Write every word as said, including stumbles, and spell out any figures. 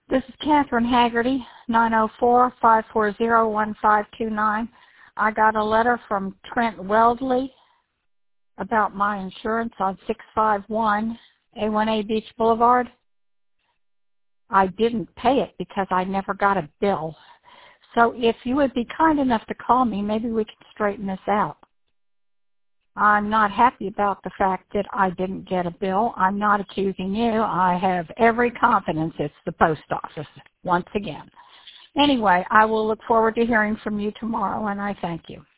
This is Catherine Haggerty, nine oh four, five four zero, one five two nine. I got a letter from Trent Weldley about my insurance on six five one A one A Beach Boulevard. I didn't pay it because I never got a bill. So if you would be kind enough to call me, maybe we can straighten this out. I'm not happy about the fact that I didn't get a bill. I'm not accusing you. I have every confidence it's the post office, once again. Anyway, I will look forward to hearing from you tomorrow, and I thank you.